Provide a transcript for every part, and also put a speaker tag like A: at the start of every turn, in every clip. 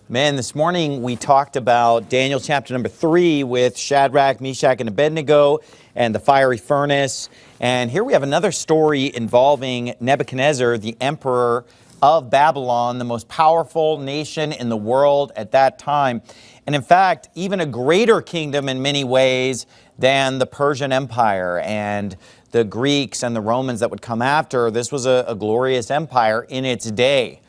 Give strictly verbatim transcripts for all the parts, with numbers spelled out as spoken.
A: Man, this morning we talked about Daniel chapter number three with Shadrach, Meshach, and Abednego and the fiery furnace. And here we have another story involving Nebuchadnezzar, the emperor of Babylon, the most powerful nation in the world at that time. And in fact, even a greater kingdom in many ways than the Persian Empire and the Greeks and the Romans that would come after. This was a, a glorious empire in its day.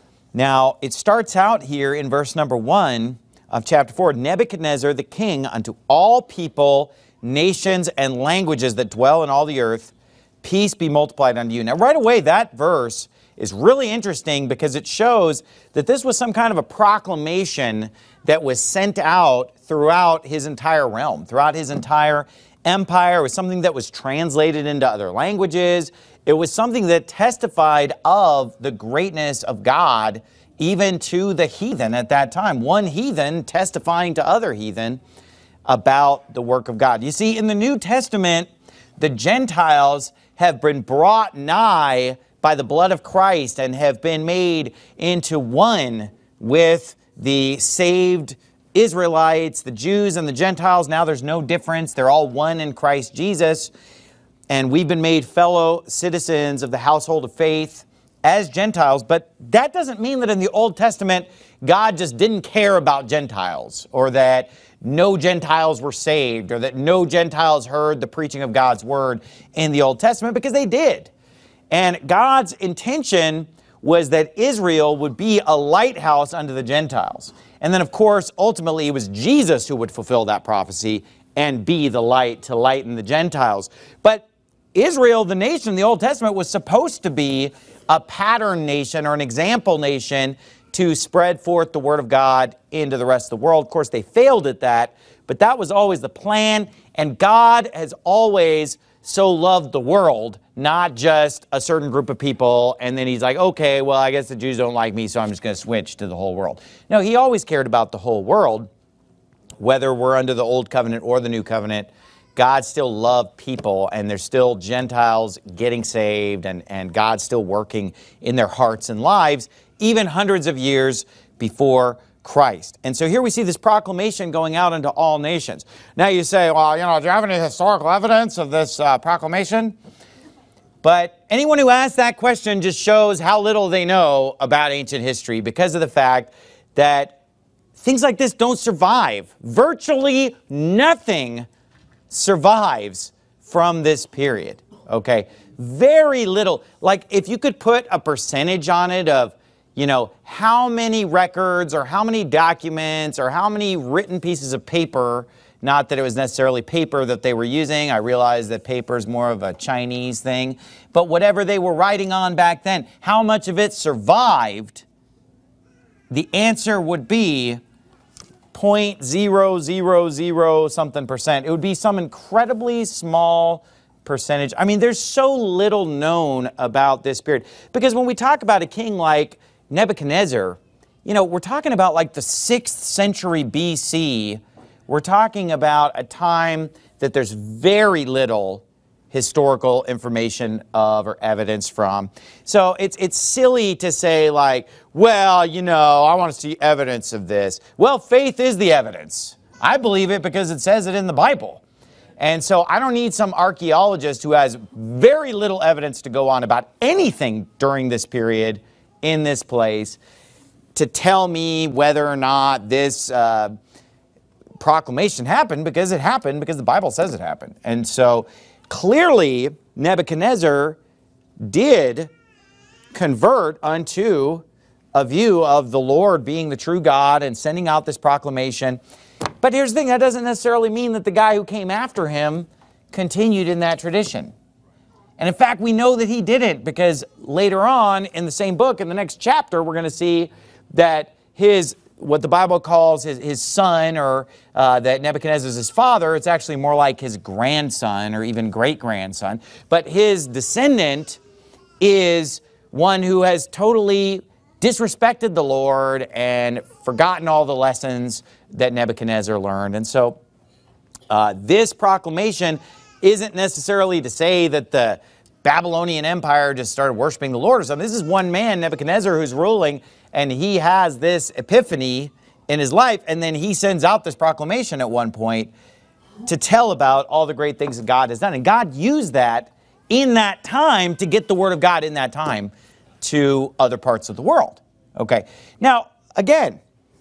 A: Now, it starts out here in verse number one of chapter four. Nebuchadnezzar the king unto all people, nations, and languages that dwell in all the earth, peace be multiplied unto you. Now, right away, that verse is really interesting because it shows that this was some kind of a proclamation that was sent out throughout his entire realm, throughout his entire empire. It was something that was translated into other languages. It was something that testified of the greatness of God even to the heathen at that time. One heathen testifying to other heathen about the work of God. You see, in the New Testament, the Gentiles have been brought nigh by the blood of Christ and have been made into one with the saved Israelites, the Jews and the Gentiles. Now there's no difference. They're all one in Christ Jesus. And we've been made fellow citizens of the household of faith as Gentiles. But that doesn't mean that in the Old Testament, God just didn't care about Gentiles, or that no Gentiles were saved, or that no Gentiles heard the preaching of God's word in the Old Testament, because they did. And God's intention was that Israel would be a lighthouse unto the Gentiles. And then, of course, ultimately, it was Jesus who would fulfill that prophecy and be the light to lighten the Gentiles. But Israel, the nation in the Old Testament, was supposed to be a pattern nation or an example nation to spread forth the word of God into the rest of the world. Of course, they failed at that, but that was always the plan. And God has always so loved the world, not just a certain group of people, and then he's like, okay, well, I guess the Jews don't like me, so I'm just going to switch to the whole world. No, he always cared about the whole world, whether we're under the Old Covenant or the New Covenant. God still loved people, and there's still Gentiles getting saved, and, and God's still working in their hearts and lives, even hundreds of years before Christ. And so here we see this proclamation going out into all nations. Now you say, well, you know, do you have any historical evidence of this uh, proclamation? But anyone who asks that question just shows how little they know about ancient history, because of the fact that things like this don't survive. Virtually nothing survives from this period, okay? Very little. Like, if you could put a percentage on it of, you know, how many records or how many documents or how many written pieces of paper, not that it was necessarily paper that they were using. I realize that paper is more of a Chinese thing. But whatever they were writing on back then, how much of it survived? The answer would be zero point zero zero zero something percent. It would be some incredibly small percentage. I mean, there's so little known about this period. Because when we talk about a king like Nebuchadnezzar, you know, we're talking about like the sixth century B C. We're talking about a time that there's very little historical information of or evidence from. So it's it's silly to say like, well, you know, I want to see evidence of this. Well, faith is the evidence. I believe it because it says it in the Bible. And so I don't need some archaeologist who has very little evidence to go on about anything during this period in this place to tell me whether or not this uh, proclamation happened, because it happened because the Bible says it happened. And so clearly Nebuchadnezzar did convert unto a view of the Lord being the true God and sending out this proclamation. But here's the thing, that doesn't necessarily mean that the guy who came after him continued in that tradition. And in fact, we know that he didn't, because later on in the same book, in the next chapter, we're going to see that his, what the Bible calls his, his son, or uh, that Nebuchadnezzar is his father, it's actually more like his grandson or even great-grandson. But his descendant is one who has totally disrespected the Lord and forgotten all the lessons that Nebuchadnezzar learned. And so uh, this proclamation isn't necessarily to say that the Babylonian Empire just started worshiping the Lord or something. This is one man, Nebuchadnezzar, who's ruling and he has this epiphany in his life, and then he sends out this proclamation at one point to tell about all the great things that God has done. And God used that in that time to get the word of God in that time to other parts of the world. Okay. Now, again,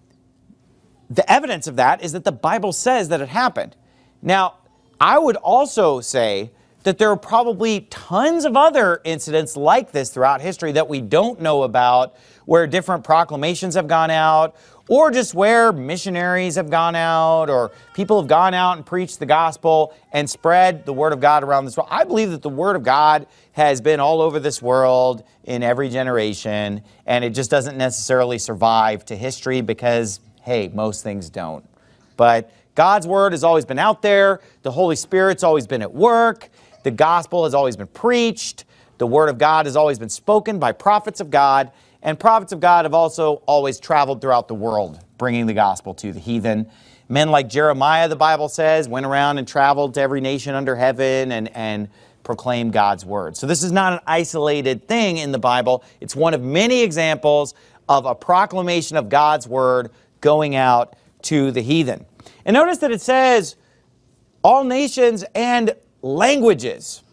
A: the evidence of that is that the Bible says that it happened. Now, I would also say that there are probably tons of other incidents like this throughout history that we don't know about, where different proclamations have gone out, or just where missionaries have gone out, or people have gone out and preached the gospel and spread the word of God around this world. I believe that the word of God has been all over this world in every generation, and it just doesn't necessarily survive to history because, hey, most things don't. But God's word has always been out there. The Holy Spirit's always been at work. The gospel has always been preached. The word of God has always been spoken by prophets of God. And prophets of God have also always traveled throughout the world, bringing the gospel to the heathen. Men like Jeremiah, the Bible says, went around and traveled to every nation under heaven and, and proclaimed God's word. So this is not an isolated thing in the Bible. It's one of many examples of a proclamation of God's word going out to the heathen. And notice that it says all nations and languages.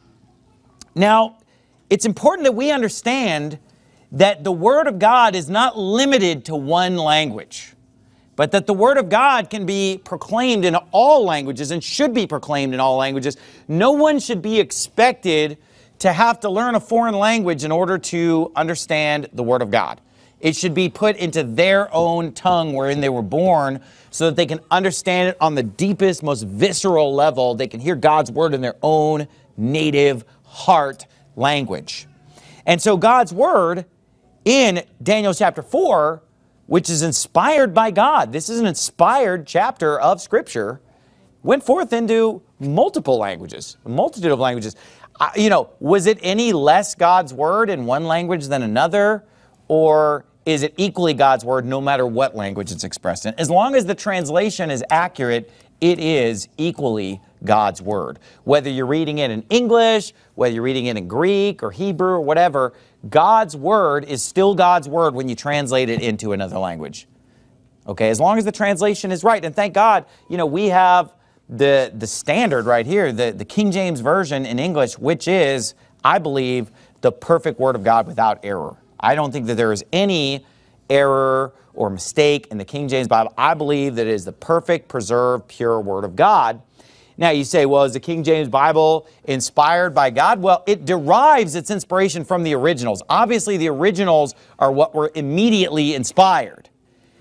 A: Now, it's important that we understand that the word of God is not limited to one language, but that the word of God can be proclaimed in all languages and should be proclaimed in all languages. No one should be expected to have to learn a foreign language in order to understand the word of God. It should be put into their own tongue wherein they were born so that they can understand it on the deepest, most visceral level. They can hear God's word in their own native heart language. And so God's word in Daniel chapter four, which is inspired by God, this is an inspired chapter of Scripture, went forth into multiple languages, a multitude of languages. Uh, you know, was it any less God's word in one language than another? Or is it equally God's word no matter what language it's expressed in? As long as the translation is accurate, it is equally God's word. Whether you're reading it in English, whether you're reading it in Greek or Hebrew or whatever, God's word is still God's word when you translate it into another language. Okay, as long as the translation is right. And thank God, you know, we have the, the standard right here, the, the King James Version in English, which is, I believe, the perfect word of God without error. I don't think that there is any error or mistake in the King James Bible. I believe that it is the perfect, preserved, pure word of God. Now you say, well, is the King James Bible inspired by God? Well, it derives its inspiration from the originals. Obviously, the originals are what were immediately inspired.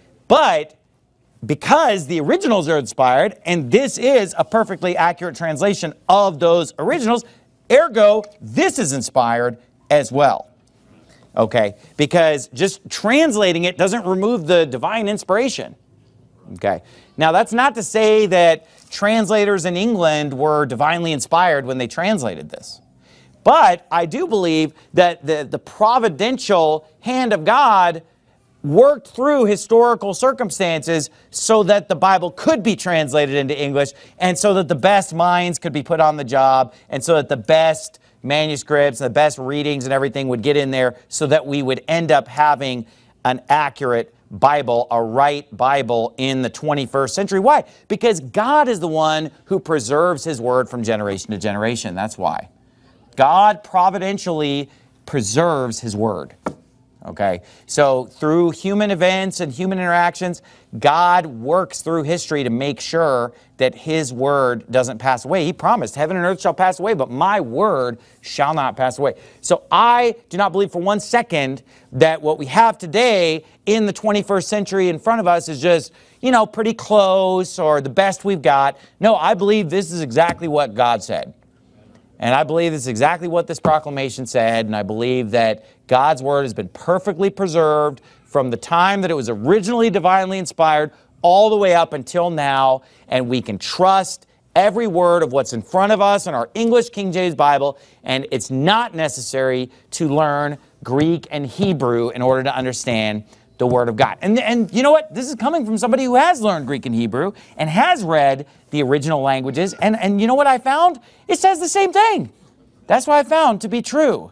A: But because the originals are inspired, and this is a perfectly accurate translation of those originals, ergo, this is inspired as well. Okay, because just translating it doesn't remove the divine inspiration. Okay, now that's not to say that translators in England were divinely inspired when they translated this. But I do believe that the, the providential hand of God worked through historical circumstances so that the Bible could be translated into English, and so that the best minds could be put on the job, and so that the best manuscripts, the best readings and everything would get in there so that we would end up having an accurate Bible, a right Bible in the twenty-first century. Why? Because God is the one who preserves His word from generation to generation. That's why. God providentially preserves His word. Okay? So through human events and human interactions, God works through history to make sure that His word doesn't pass away. He promised, heaven and earth shall pass away, but my word shall not pass away. So I do not believe for one second that what we have today in the twenty-first century in front of us is just, you know, pretty close or the best we've got. No, I believe this is exactly what God said. And I believe this is exactly what this proclamation said, and I believe that God's word has been perfectly preserved from the time that it was originally divinely inspired all the way up until now, and we can trust every word of what's in front of us in our English King James Bible, and it's not necessary to learn Greek and Hebrew in order to understand the Word of God. And, and you know what? This is coming from somebody who has learned Greek and Hebrew and has read the original languages. And, and you know what I found? It says the same thing. That's what I found to be true.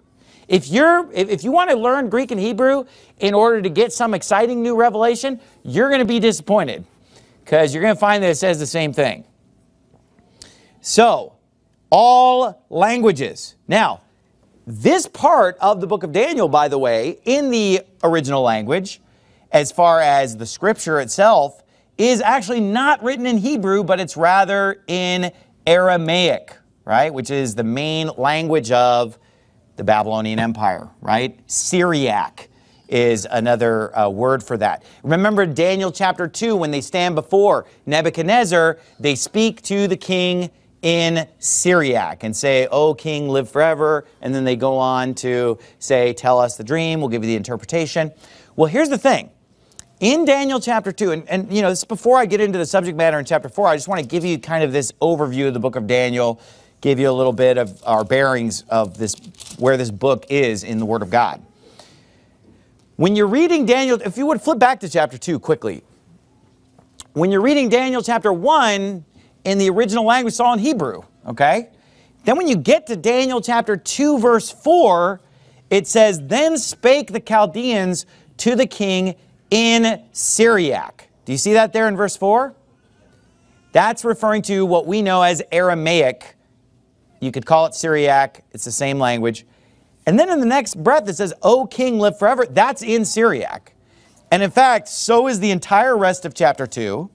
A: If you're, if, if you want to learn Greek and Hebrew in order to get some exciting new revelation, you're going to be disappointed because you're going to find that it says the same thing. So, all languages. Now, this part of the book of Daniel, by the way, in the original language, as far as the scripture itself, is actually not written in Hebrew, but it's rather in Aramaic, right? Which is the main language of the Babylonian Empire, right? Syriac is another uh, word for that. Remember Daniel chapter two, when they stand before Nebuchadnezzar, they speak to the king in Syriac and say, "O king, live forever." And then they go on to say, "Tell us the dream, we'll give you the interpretation." Well, here's the thing. In Daniel chapter two, and, and you know, this before I get into the subject matter in chapter four, I just want to give you kind of this overview of the book of Daniel, give you a little bit of our bearings of this, where this book is in the Word of God. When you're reading Daniel, if you would flip back to chapter two quickly. When you're reading Daniel chapter one in the original language, it's all in Hebrew, okay? Then when you get to Daniel chapter two, verse four, it says, "Then spake the Chaldeans to the king in Syriac." Do you see that there in verse four? That's referring to what we know as Aramaic. You could call it Syriac. It's the same language. And then in the next breath, it says, "O king, live forever." That's in Syriac. And in fact, so is the entire rest of chapter two.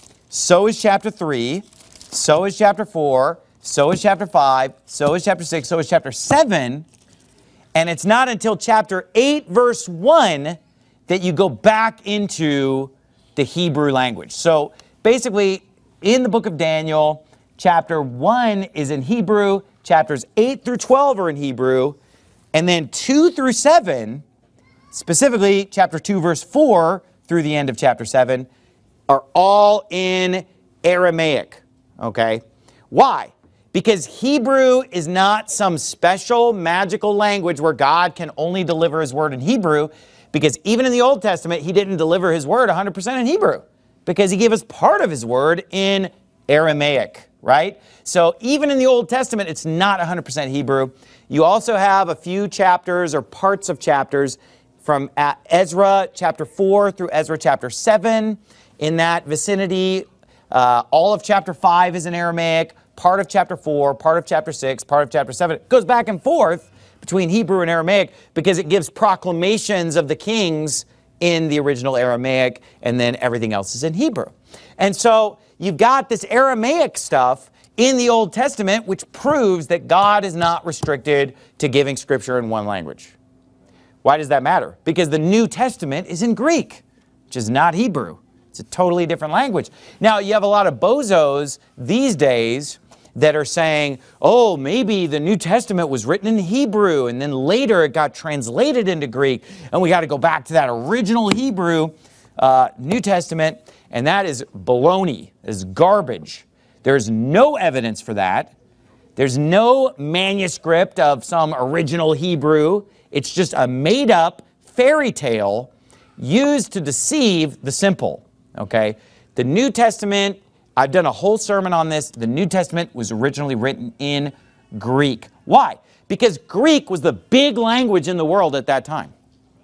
A: So is chapter three. So is chapter four. So is chapter five. So is chapter six. So is chapter seven. And it's not until chapter eight, verse one, that you go back into the Hebrew language. So basically, in the book of Daniel, chapter one is in Hebrew, chapters eight through twelve are in Hebrew, and then two through seven, specifically chapter two, verse four through the end of chapter seven, are all in Aramaic, okay? Why? Because Hebrew is not some special magical language where God can only deliver His word in Hebrew, because even in the Old Testament, He didn't deliver His word one hundred percent in Hebrew, because He gave us part of His word in Aramaic, right? So even in the Old Testament, it's not one hundred percent Hebrew. You also have a few chapters or parts of chapters from Ezra chapter four through Ezra chapter seven. In that vicinity, uh, all of chapter five is in Aramaic, part of chapter four, part of chapter six, part of chapter seven. It goes back and forth between Hebrew and Aramaic because it gives proclamations of the kings in the original Aramaic, and then everything else is in Hebrew. And so you've got this Aramaic stuff in the Old Testament, which proves that God is not restricted to giving Scripture in one language. Why does that matter? Because the New Testament is in Greek, which is not Hebrew. It's a totally different language. Now, you have a lot of bozos these days that are saying, oh, maybe the New Testament was written in Hebrew, and then later it got translated into Greek, and we got to go back to that original Hebrew uh, New Testament, and that is baloney, is garbage. There's no evidence for that. There's no manuscript of some original Hebrew. It's just a made-up fairy tale used to deceive the simple, okay? The New Testament, I've done a whole sermon on this. The New Testament was originally written in Greek. Why? Because Greek was the big language in the world at that time.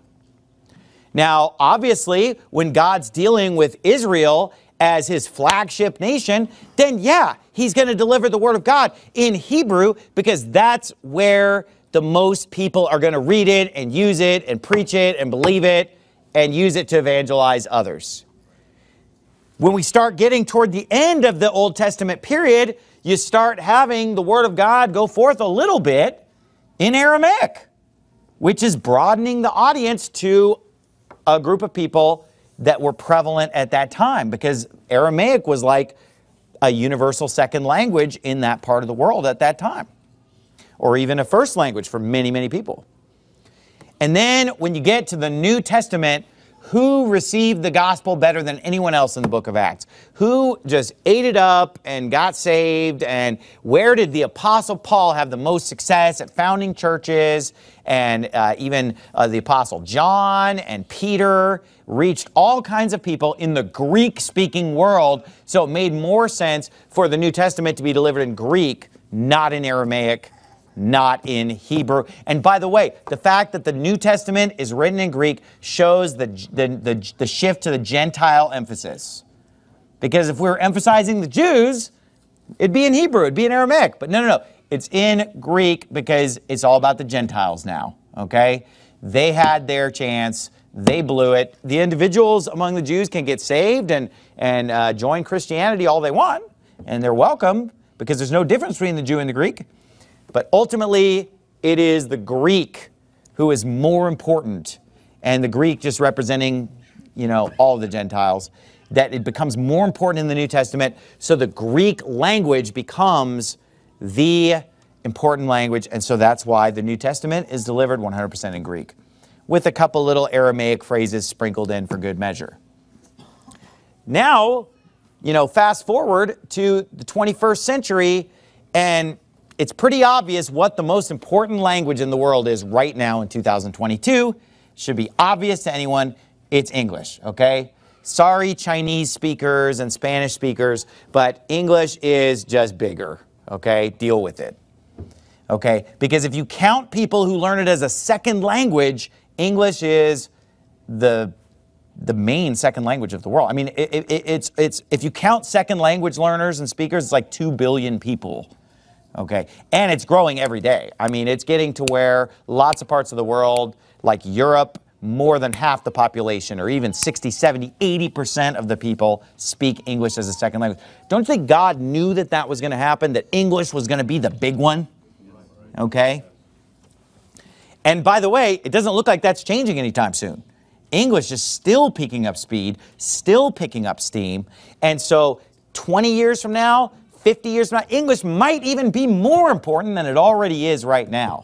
A: Now, obviously, when God's dealing with Israel as His flagship nation, then yeah, He's going to deliver the Word of God in Hebrew because that's where the most people are going to read it and use it and preach it and believe it and use it to evangelize others. When we start getting toward the end of the Old Testament period, you start having the Word of God go forth a little bit in Aramaic, which is broadening the audience to a group of people that were prevalent at that time, because Aramaic was like a universal second language in that part of the world at that time, or even a first language for many, many people. And then when you get to the New Testament, who received the gospel better than anyone else in the book of Acts? Who just ate it up and got saved? And where did the Apostle Paul have the most success at founding churches? And uh, even uh, the Apostle John and Peter reached all kinds of people in the Greek-speaking world. So it made more sense for the New Testament to be delivered in Greek, not in Aramaic, not in Hebrew. And by the way, the fact that the New Testament is written in Greek shows the, the, the, the shift to the Gentile emphasis. Because if we were emphasizing the Jews, it'd be in Hebrew, it'd be in Aramaic. But no, no, no. It's in Greek because it's all about the Gentiles now, okay? They had their chance. They blew it. The individuals among the Jews can get saved and, and uh, join Christianity all they want, and they're welcome because there's no difference between the Jew and the Greek. But ultimately, it is the Greek who is more important, and the Greek just representing, you know, all the Gentiles, that it becomes more important in the New Testament. So the Greek language becomes the important language, and so that's why the New Testament is delivered one hundred percent in Greek, with a couple little Aramaic phrases sprinkled in for good measure. Now, you know, fast forward to the twenty-first century, and it's pretty obvious what the most important language in the world is right now in two thousand twenty-two. Should be obvious to anyone. It's English, okay? Sorry, Chinese speakers and Spanish speakers, but English is just bigger, okay? Deal with it, okay? Because if you count people who learn it as a second language, English is the, the main second language of the world. I mean, it, it, it's, it's, if you count second language learners and speakers, it's like two billion people. Okay, and it's growing every day. I mean, it's getting to where lots of parts of the world, like Europe, more than half the population, or even sixty, seventy, eighty percent of the people speak English as a second language. Don't you think God knew that that was going to happen, that English was going to be the big one? Okay? And by the way, it doesn't look like that's changing anytime soon. English is still picking up speed, still picking up steam, and so twenty years from now, fifty years from now, English might even be more important than it already is right now,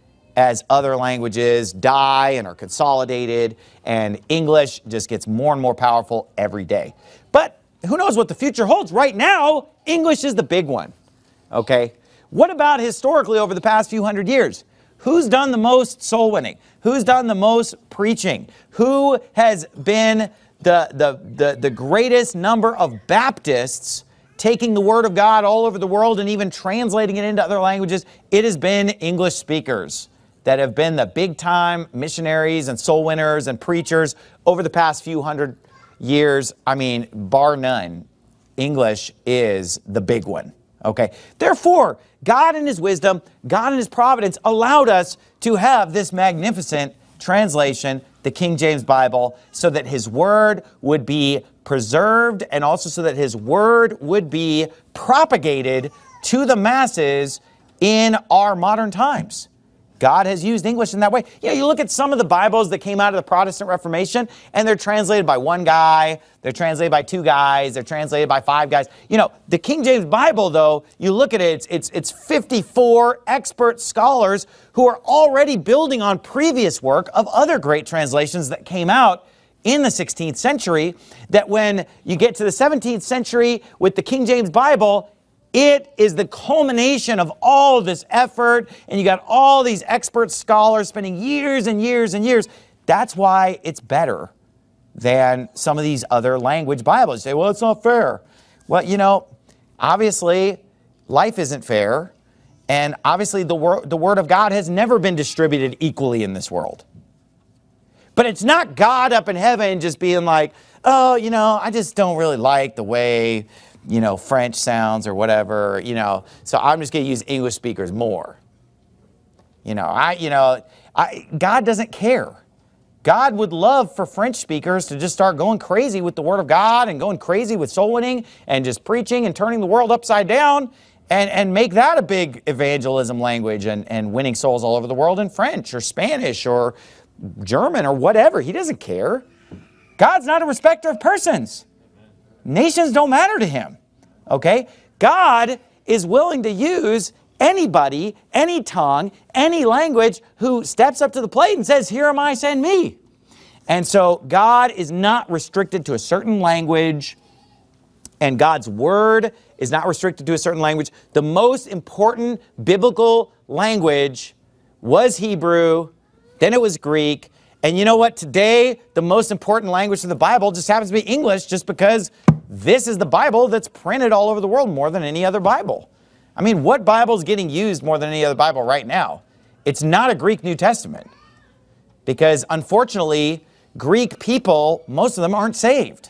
A: as other languages die and are consolidated, and English just gets more and more powerful every day. But who knows what the future holds? Right now, English is the big one, okay? What about historically over the past few hundred years? Who's done the most soul winning? Who's done the most preaching? Who has been the, the, the, the greatest number of Baptists taking the Word of God all over the world and even translating it into other languages? It has been English speakers that have been the big-time missionaries and soul winners and preachers over the past few hundred years. I mean, bar none, English is the big one, okay? Therefore, God in His wisdom, God in His providence allowed us to have this magnificent translation, the King James Bible, so that His Word would be preserved and also so that His Word would be propagated to the masses in our modern times. God has used English in that way. You know, you look at some of the Bibles that came out of the Protestant Reformation, and they're translated by one guy, they're translated by two guys, they're translated by five guys. You know, the King James Bible, though, you look at it, it's, it's, it's fifty-four expert scholars who are already building on previous work of other great translations that came out in the sixteenth century, that when you get to the seventeenth century with the King James Bible, it is the culmination of all of this effort, and you got all these expert scholars spending years and years and years. That's why it's better than some of these other language Bibles. You say, well, it's not fair. Well, you know, obviously, life isn't fair, and obviously the, wor the Word of God has never been distributed equally in this world. But it's not God up in heaven just being like, oh, you know, I just don't really like the way, you know, French sounds or whatever, you know, so I'm just going to use English speakers more. You know, I, you know, I, God doesn't care. God would love for French speakers to just start going crazy with the Word of God and going crazy with soul winning and just preaching and turning the world upside down and, and make that a big evangelism language and, and winning souls all over the world in French or Spanish or German or whatever. He doesn't care. God's not a respecter of persons. Nations don't matter to Him, okay? God is willing to use anybody, any tongue, any language who steps up to the plate and says, here am I, send me. And so God is not restricted to a certain language, and God's Word is not restricted to a certain language. The most important biblical language was Hebrew, then it was Greek. And you know what? Today, the most important language in the Bible just happens to be English, just because this is the Bible that's printed all over the world more than any other Bible. I mean, what Bible is getting used more than any other Bible right now? It's not a Greek New Testament. Because unfortunately, Greek people, most of them aren't saved.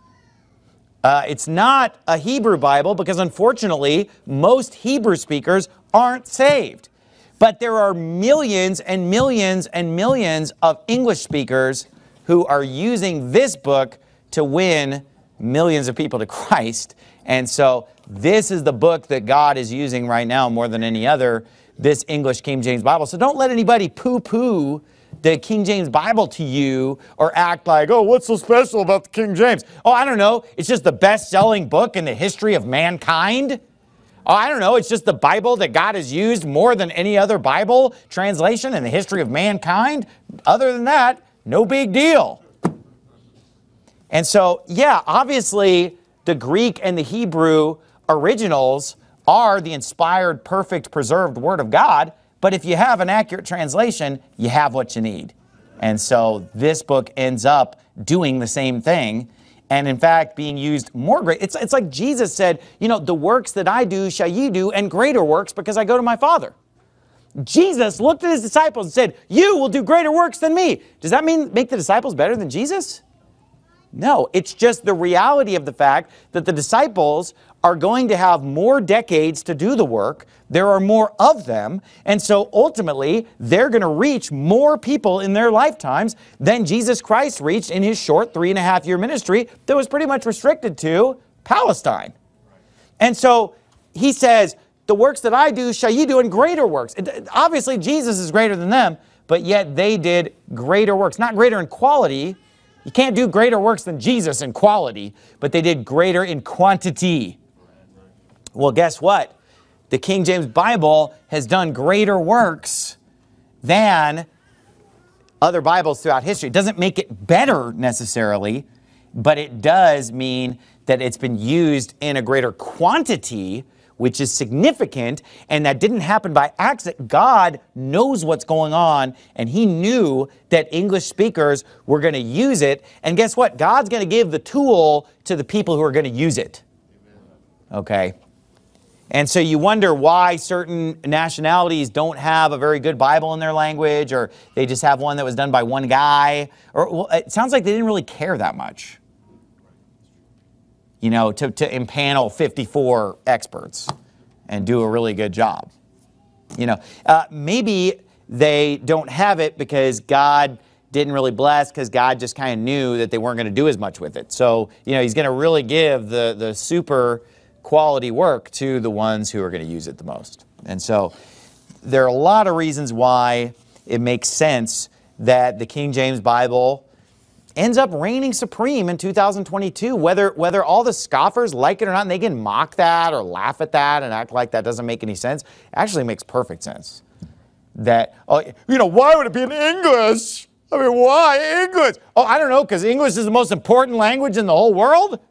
A: Uh, it's not a Hebrew Bible because unfortunately, most Hebrew speakers aren't saved. But there are millions and millions and millions of English speakers who are using this book to win millions of people to Christ. And so this is the book that God is using right now more than any other, this English King James Bible. So don't let anybody poo-poo the King James Bible to you or act like, oh, what's so special about the King James? Oh, I don't know. It's just the best-selling book in the history of mankind. Oh, I don't know. It's just the Bible that God has used more than any other Bible translation in the history of mankind. Other than that, no big deal. And so, yeah, obviously, the Greek and the Hebrew originals are the inspired, perfect, preserved Word of God. But if you have an accurate translation, you have what you need. And so this book ends up doing the same thing. And in fact, being used more great. It's, it's like Jesus said, you know, the works that I do shall ye do, and greater works, because I go to my Father. Jesus looked at his disciples and said, you will do greater works than me. Does that mean make the disciples better than Jesus? No, it's just the reality of the fact that the disciples are going to have more decades to do the work. There are more of them. And so ultimately, they're going to reach more people in their lifetimes than Jesus Christ reached in his short three and a half year ministry that was pretty much restricted to Palestine. And so he says, the works that I do shall ye do, and greater works. It, obviously, Jesus is greater than them, but yet they did greater works. Not greater in quality. You can't do greater works than Jesus in quality, but they did greater in quantity. Well, guess what? The King James Bible has done greater works than other Bibles throughout history. It doesn't make it better necessarily, but it does mean that it's been used in a greater quantity, which is significant, and that didn't happen by accident. God knows what's going on, and he knew that English speakers were going to use it. And guess what? God's going to give the tool to the people who are going to use it. Okay? And so you wonder why certain nationalities don't have a very good Bible in their language, or they just have one that was done by one guy. Or well, it sounds like they didn't really care that much, you know, to, to impanel fifty-four experts and do a really good job. You know, uh, maybe they don't have it because God didn't really bless, because God just kind of knew that they weren't going to do as much with it. So, you know, he's going to really give the, the super quality work to the ones who are going to use it the most. And so there are a lot of reasons why it makes sense that the King James Bible ends up reigning supreme in two thousand twenty-two, whether, whether all the scoffers like it or not, and they can mock that or laugh at that and act like that doesn't make any sense. It actually makes perfect sense. That, oh, you know, why would it be in English? I mean, why English? Oh, I don't know, because English is the most important language in the whole world?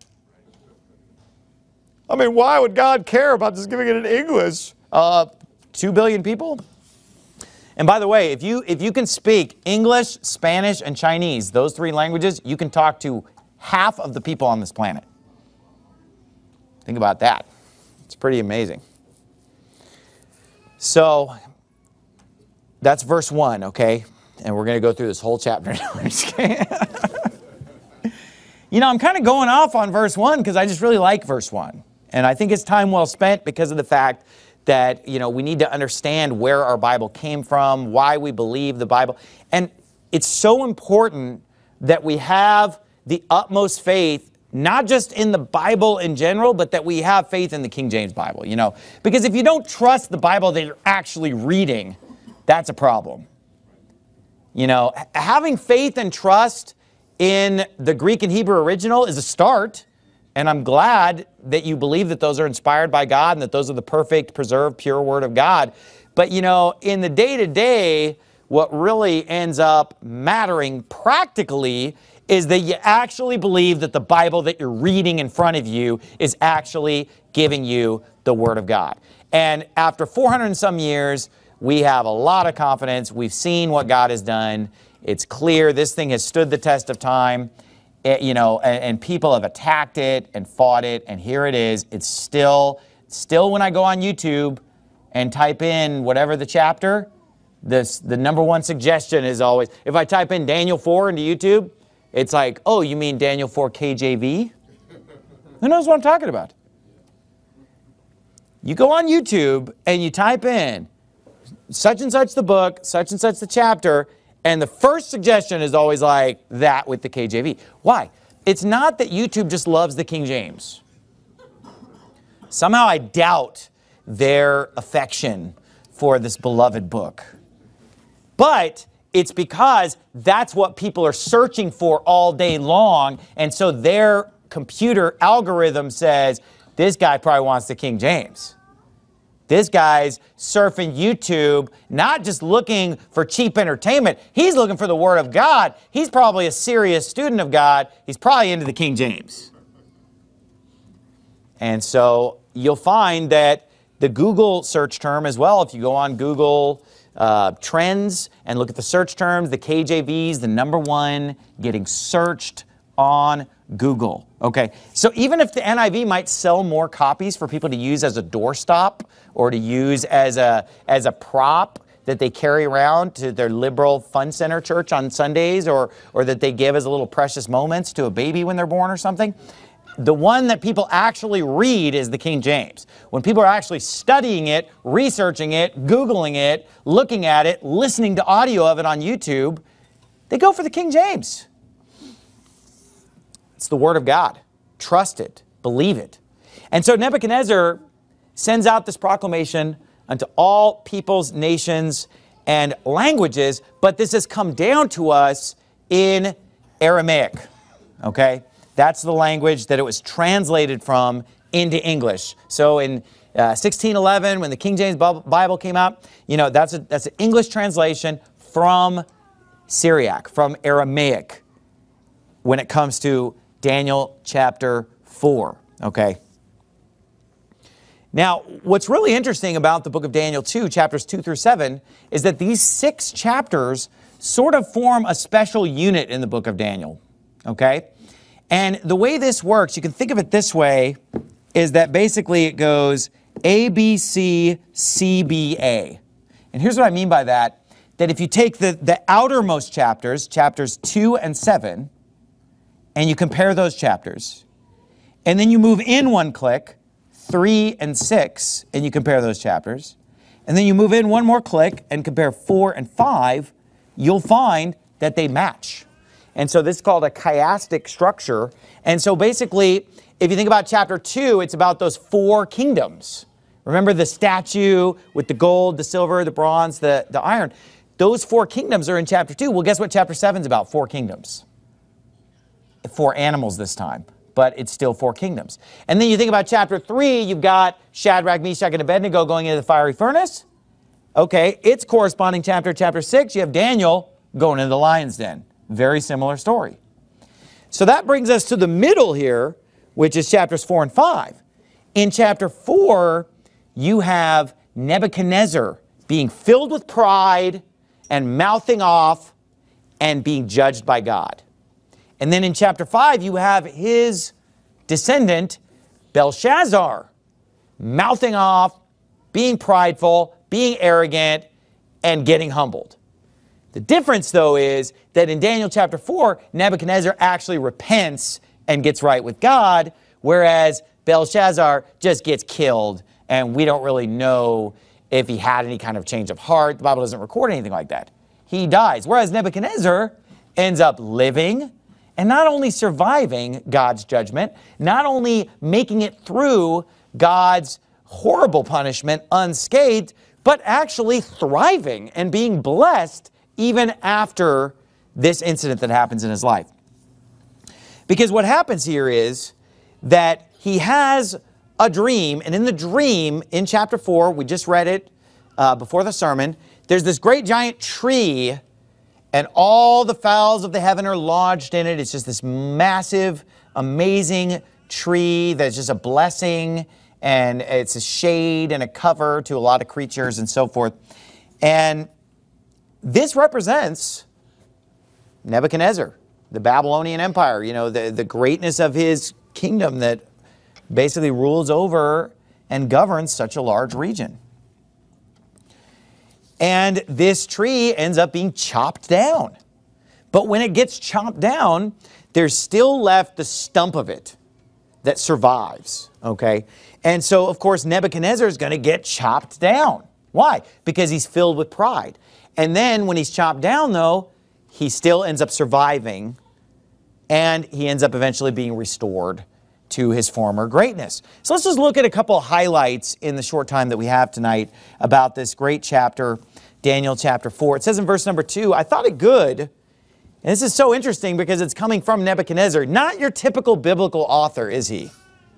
A: I mean, why would God care about just giving it in English? Uh, two billion people? And by the way, if you, if you can speak English, Spanish, and Chinese, those three languages, you can talk to half of the people on this planet. Think about that. It's pretty amazing. So, that's verse one, okay? And we're going to go through this whole chapter. You know, I'm kind of going off on verse one because I just really like verse one. And I think it's time well spent because of the fact that, you know, we need to understand where our Bible came from, why we believe the Bible. And it's so important that we have the utmost faith, not just in the Bible in general, but that we have faith in the King James Bible, you know. Because if you don't trust the Bible that you're actually reading, that's a problem. You know, having faith and trust in the Greek and Hebrew original is a start. And I'm glad that you believe that those are inspired by God and that those are the perfect, preserved, pure Word of God. But, you know, in the day-to-day, what really ends up mattering practically is that you actually believe that the Bible that you're reading in front of you is actually giving you the Word of God. And after four hundred and some years, we have a lot of confidence. We've seen what God has done. It's clear this thing has stood the test of time. It, you know, and, and people have attacked it and fought it, and here it is. It's still still when I go on YouTube and type in whatever the chapter, this, the number one suggestion is always, if I type in Daniel four into YouTube, it's like, oh, you mean Daniel four K J V? Who knows what I'm talking about? You go on YouTube and you type in such and such the book, such and such the chapter, and the first suggestion is always like that with the K J V. Why? It's not that YouTube just loves the King James. Somehow I doubt their affection for this beloved book. But it's because that's what people are searching for all day long, and so their computer algorithm says, this guy probably wants the King James. This guy's surfing YouTube, not just looking for cheap entertainment. He's looking for the Word of God. He's probably a serious student of God. He's probably into the King James. And so you'll find that the Google search term as well, if you go on Google uh, Trends and look at the search terms, the K J V is the number one getting searched on Google. Okay, so even if the N I V might sell more copies for people to use as a doorstop or to use as a, as a prop that they carry around to their liberal fun center church on Sundays, or, or that they give as a little precious moments to a baby when they're born or something, the one that people actually read is the King James. When people are actually studying it, researching it, Googling it, looking at it, listening to audio of it on YouTube, they go for the King James. It's the Word of God. Trust it. Believe it. And so Nebuchadnezzar sends out this proclamation unto all peoples, nations, and languages, but this has come down to us in Aramaic. Okay? That's the language that it was translated from into English. So in uh, sixteen eleven, when the King James Bible came out, you know, that's a, that's an English translation from Syriac, from Aramaic, when it comes to Daniel chapter four, okay? Now, what's really interesting about the book of Daniel two, chapters two through seven, is that these six chapters sort of form a special unit in the book of Daniel, okay? And the way this works, you can think of it this way, is that basically it goes A, B, C, C, B, A. And here's what I mean by that, that if you take the, the outermost chapters, chapters two and seven, and you compare those chapters, and then you move in one click, three and six, and you compare those chapters, and then you move in one more click and compare four and five, you'll find that they match. And so this is called a chiastic structure. And so basically, if you think about chapter two, it's about those four kingdoms. Remember the statue with the gold, the silver, the bronze, the, the iron. Those four kingdoms are in chapter two. Well, guess what chapter seven is about? Four kingdoms. Four animals this time, but it's still four kingdoms. And then you think about chapter three, you've got Shadrach, Meshach, and Abednego going into the fiery furnace. Okay, its corresponding chapter, chapter six, you have Daniel going into the lion's den. Very similar story. So that brings us to the middle here, which is chapters four and five. In chapter four, you have Nebuchadnezzar being filled with pride and mouthing off and being judged by God. And then in chapter five, you have his descendant, Belshazzar, mouthing off, being prideful, being arrogant, and getting humbled. The difference, though, is that in Daniel chapter four, Nebuchadnezzar actually repents and gets right with God, whereas Belshazzar just gets killed, and we don't really know if he had any kind of change of heart. The Bible doesn't record anything like that. He dies, whereas Nebuchadnezzar ends up living and not only surviving God's judgment, not only making it through God's horrible punishment unscathed, but actually thriving and being blessed even after this incident that happens in his life. Because what happens here is that he has a dream, and in the dream, in chapter four, we just read it uh, before the sermon, there's this great giant tree, and all the fowls of the heaven are lodged in it. It's just this massive, amazing tree that's just a blessing, and it's a shade and a cover to a lot of creatures and so forth. And this represents Nebuchadnezzar, the Babylonian Empire, you know, the, the greatness of his kingdom that basically rules over and governs such a large region. And this tree ends up being chopped down. But when it gets chopped down, there's still left the stump of it that survives, okay? And so, of course, Nebuchadnezzar is going to get chopped down. Why? Because he's filled with pride. And then when he's chopped down, though, he still ends up surviving, and he ends up eventually being restored to his former greatness. So let's just look at a couple of highlights in the short time that we have tonight about this great chapter, Daniel chapter four. It says in verse number two, I thought it good, and this is so interesting because it's coming from Nebuchadnezzar. Not your typical biblical author, is he?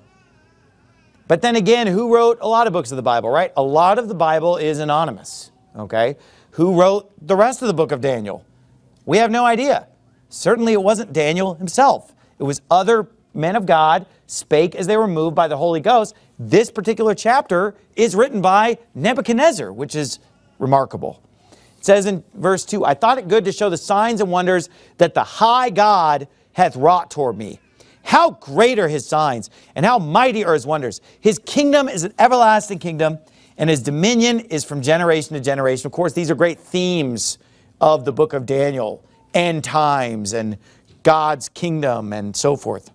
A: But then again, who wrote a lot of books of the Bible, right? A lot of the Bible is anonymous, okay? Who wrote the rest of the book of Daniel? We have no idea. Certainly it wasn't Daniel himself. It was other men of God spake as they were moved by the Holy Ghost. This particular chapter is written by Nebuchadnezzar, which is remarkable. It says in verse two, I thought it good to show the signs and wonders that the high God hath wrought toward me. How great are his signs, and how mighty are his wonders. His kingdom is an everlasting kingdom, and his dominion is from generation to generation. Of course, these are great themes of the book of Daniel, end times and God's kingdom and so forth.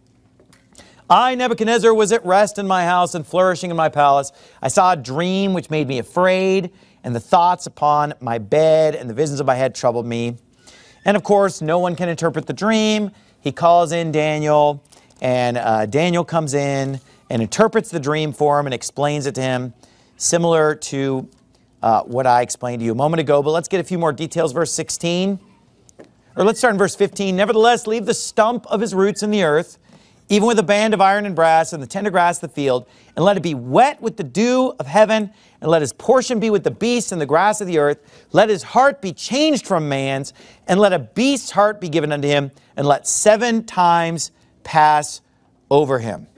A: I, Nebuchadnezzar, was at rest in my house and flourishing in my palace. I saw a dream which made me afraid, and the thoughts upon my bed and the visions of my head troubled me. And of course, no one can interpret the dream. He calls in Daniel, and uh, Daniel comes in and interprets the dream for him and explains it to him, similar to uh, what I explained to you a moment ago. But let's get a few more details. Verse sixteen, or let's start in verse fifteen. Nevertheless, leave the stump of his roots in the earth, even with a band of iron and brass and the tender grass of the field, and let it be wet with the dew of heaven, and let his portion be with the beasts and the grass of the earth. Let his heart be changed from man's, and let a beast's heart be given unto him, and let seven times pass over him.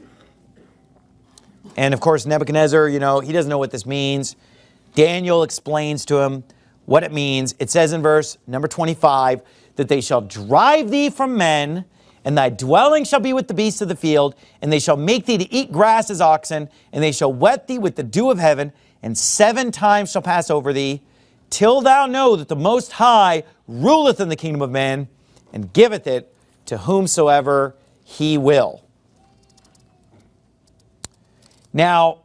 A: And of course, Nebuchadnezzar, you know, he doesn't know what this means. Daniel explains to him what it means. It says in verse number twenty-five, that they shall drive thee from men, and thy dwelling shall be with the beasts of the field, and they shall make thee to eat grass as oxen, and they shall wet thee with the dew of heaven, and seven times shall pass over thee, till thou know that the Most High ruleth in the kingdom of men, and giveth it to whomsoever he will. Now,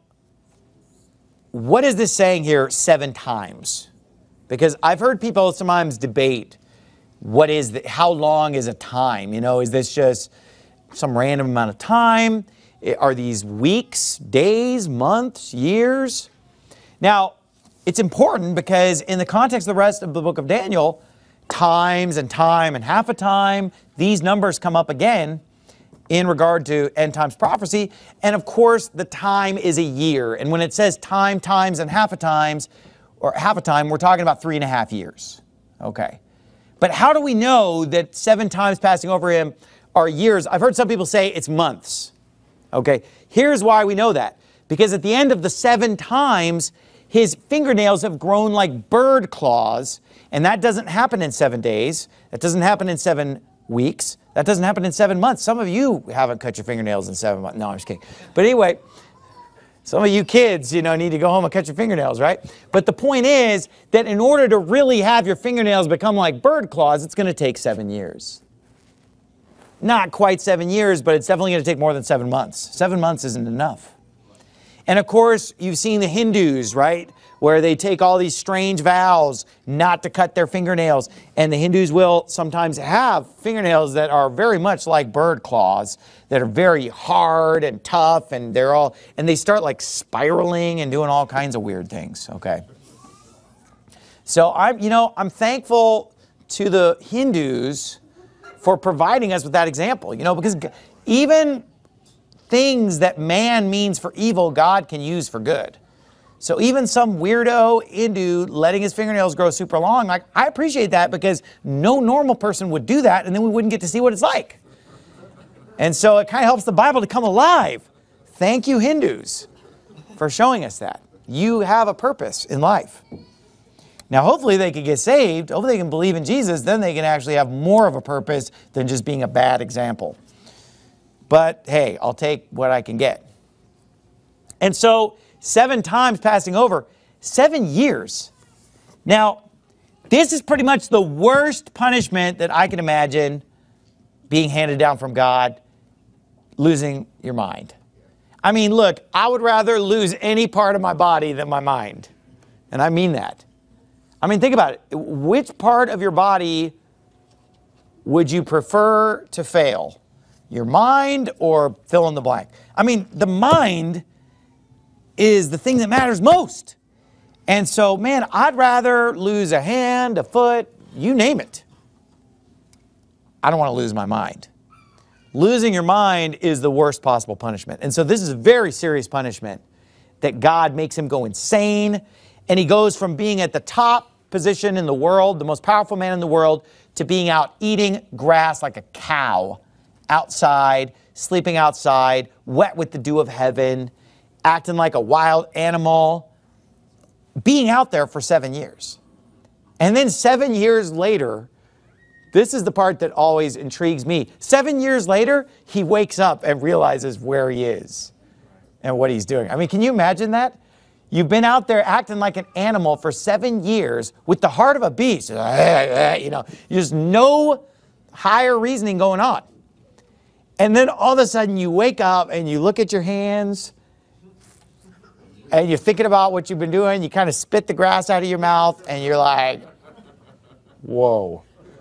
A: what is this saying here, seven times? Because I've heard people sometimes debate, what is the, how long is a time? You know, is this just some random amount of time? Are these weeks, days, months, years? Now, it's important because in the context of the rest of the book of Daniel, times and time and half a time, these numbers come up again in regard to end times prophecy. And of course, the time is a year. And when it says time, times, and half a times, or half a time, we're talking about three and a half years. Okay. But how do we know that seven times passing over him are years? I've heard some people say it's months. Okay. Here's why we know that. Because at the end of the seven times, his fingernails have grown like bird claws. And that doesn't happen in seven days. That doesn't happen in seven weeks. That doesn't happen in seven months. Some of you haven't cut your fingernails in seven months. No, I'm just kidding. But anyway, some of you kids, you know, need to go home and cut your fingernails, right? But the point is that in order to really have your fingernails become like bird claws, it's going to take seven years. Not quite seven years, but it's definitely going to take more than seven months. Seven months isn't enough. And of course, you've seen the Hindus, right? Where they take all these strange vows not to cut their fingernails. And the Hindus will sometimes have fingernails that are very much like bird claws, that are very hard and tough, and they're all, and they start like spiraling and doing all kinds of weird things, okay? So I'm, you know, I'm thankful to the Hindus for providing us with that example, you know, because even things that man means for evil, God can use for good. So even some weirdo Hindu letting his fingernails grow super long, like, I appreciate that because no normal person would do that, and then we wouldn't get to see what it's like. And so it kind of helps the Bible to come alive. Thank you, Hindus, for showing us that. You have a purpose in life. Now, hopefully they can get saved. Hopefully they can believe in Jesus. Then they can actually have more of a purpose than just being a bad example. But hey, I'll take what I can get. And so seven times passing over, seven years. Now, this is pretty much the worst punishment that I can imagine being handed down from God, losing your mind. I mean, look, I would rather lose any part of my body than my mind. And I mean that. I mean, think about it. Which part of your body would you prefer to fail? Your mind or fill in the blank? I mean, the mind is the thing that matters most. And so, man, I'd rather lose a hand, a foot, you name it. I don't want to lose my mind. Losing your mind is the worst possible punishment. And so this is a very serious punishment that God makes him go insane. And he goes from being at the top position in the world, the most powerful man in the world, to being out eating grass like a cow, outside, sleeping outside, wet with the dew of heaven, acting like a wild animal, being out there for seven years. And then seven years later, this is the part that always intrigues me. Seven years later, he wakes up and realizes where he is and what he's doing. I mean, can you imagine that? You've been out there acting like an animal for seven years with the heart of a beast. You know, there's no higher reasoning going on. And then all of a sudden you wake up and you look at your hands and you're thinking about what you've been doing. You kind of spit the grass out of your mouth and you're like, whoa.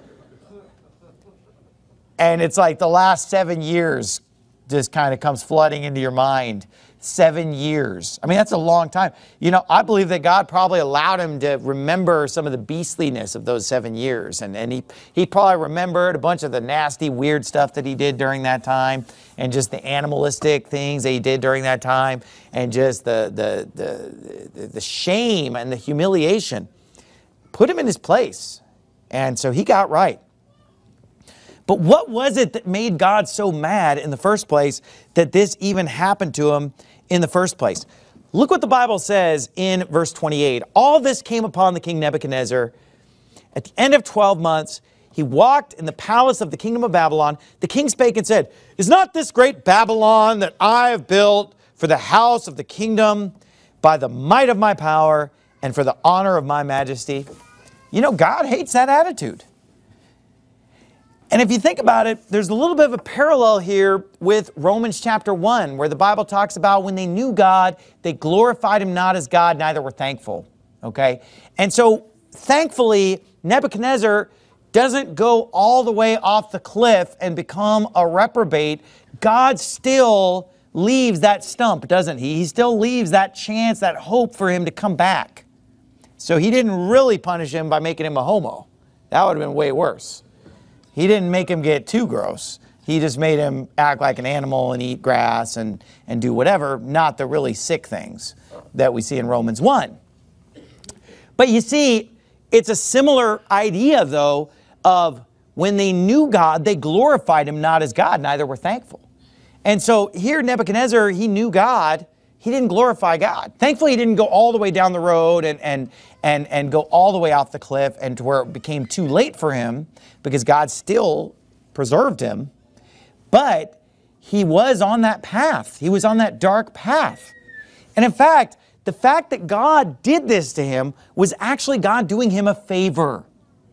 A: And it's like the last seven years just kind of comes flooding into your mind. Seven years. I mean, that's a long time. You know, I believe that God probably allowed him to remember some of the beastliness of those seven years. And, and he, he probably remembered a bunch of the nasty, weird stuff that he did during that time, and just the animalistic things that he did during that time, and just the, the, the, the, the shame and the humiliation. Put him in his place. And so he got right. But what was it that made God so mad in the first place that this even happened to him in the first place? Look what the Bible says in verse twenty-eight. All this came upon the king Nebuchadnezzar. At the end of twelve months, he walked in the palace of the kingdom of Babylon. The king spake and said, "Is not this great Babylon that I have built for the house of the kingdom by the might of my power and for the honor of my majesty?" You know, God hates that attitude. And if you think about it, there's a little bit of a parallel here with Romans chapter one, where the Bible talks about when they knew God, they glorified him not as God, neither were thankful. Okay? And so, thankfully, Nebuchadnezzar doesn't go all the way off the cliff and become a reprobate. God still leaves that stump, doesn't he? He still leaves that chance, that hope for him to come back. So he didn't really punish him by making him a homo. That would have been way worse. He didn't make him get too gross. He just made him act like an animal and eat grass and, and do whatever, not the really sick things that we see in Romans one. But you see, it's a similar idea, though, of when they knew God, they glorified him not as God, neither were thankful. And so here Nebuchadnezzar, he knew God. He didn't glorify God. Thankfully, he didn't go all the way down the road and, and, and, and go all the way off the cliff and to where it became too late for him, because God still preserved him. But he was on that path. He was on that dark path. And in fact, the fact that God did this to him was actually God doing him a favor.